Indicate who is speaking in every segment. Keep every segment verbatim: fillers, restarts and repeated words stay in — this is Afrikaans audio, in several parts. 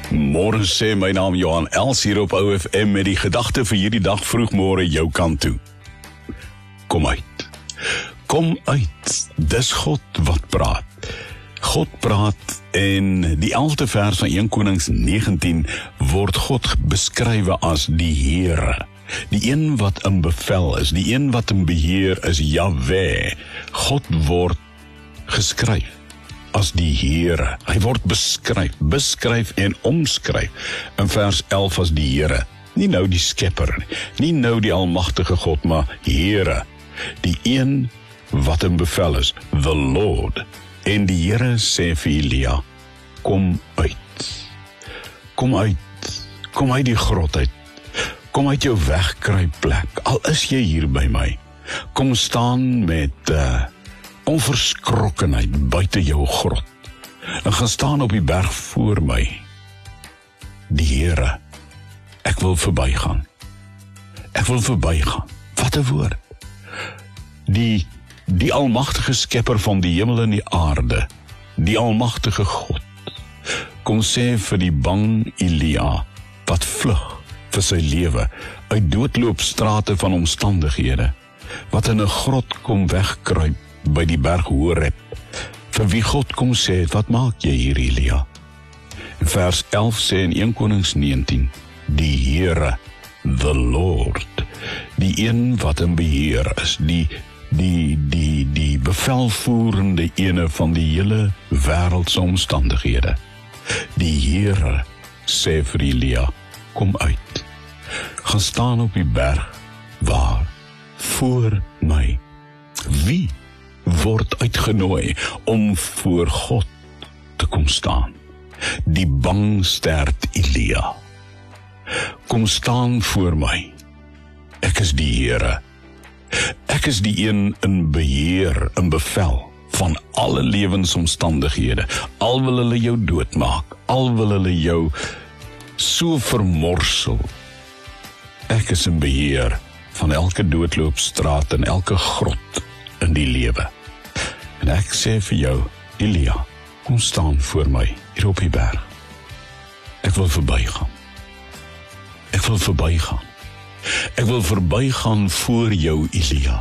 Speaker 1: Môre sê my naam Johan Els hier op O F M met die gedagte vir hierdie dag vroegmôre jou kant toe. Kom uit. Kom uit. Dis God wat praat. God praat en die elfde vers van Eerste Konings negentien word God beskrywe as die Here. Die een wat in bevel is, die een wat in beheer is, Jahweh. God word geskryf as die Here. Hy word beskryf, beskryf en omskryf in vers elf as die Here. Nie nou die skepper, nie nou die almagtige God, maar Here. Die een wat in bevel is, the Lord. En die Here sê vir Elia, kom uit. Kom uit, kom uit die grot uit. Kom uit jou wegkruipplek, al is jy hier by my. Kom staan met uh, onverskrokkenheid buite jou grot. En gaan staan op die berg voor my. Die Here, ek wil verbygaan. Ek wil verbygaan. Wat 'n woord. Die Die almagtige skepper van die hemel en die aarde, die almagtige God, kom sê vir die bang Elia, wat vlug vir sy lewe, uit doodloopstrate van omstandighede, wat in 'n grot kom wegkruip by die berg Horeb, vir wie God kom sê, wat maak jy hier Elia? En vers elf sê in Eerste Konings negentien, die Here, the Lord, die een wat in beheer is, die Die, die, die bevelvoerende ene van die hele wêreldse omstandighede. Die Here sê vir Elia, kom uit. Gaan staan op die berg, waar? Voor my. Wie word uitgenooi om voor God te kom staan? Die bangstert Elia. Kom staan voor my. Ek is die Here. Ek is die een in beheer, in bevel van alle lewensomstandighede. Al wil hulle jou doodmaak, al wil hulle jou so vermorsel. Ek is in beheer van elke doodloopstraat en elke grot in die lewe. En ek sê vir jou, Elia, kom staan voor my hier op die berg. Ek wil verbygaan. Ek wil verbygaan. Ek wil verbygaan voor jou, Elia.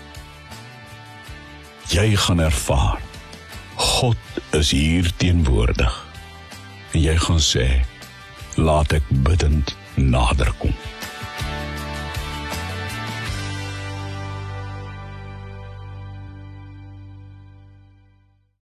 Speaker 1: Jy gaan ervaar, God is hier teenwoordig. En jy gaan sê, laat ek biddend nader kom.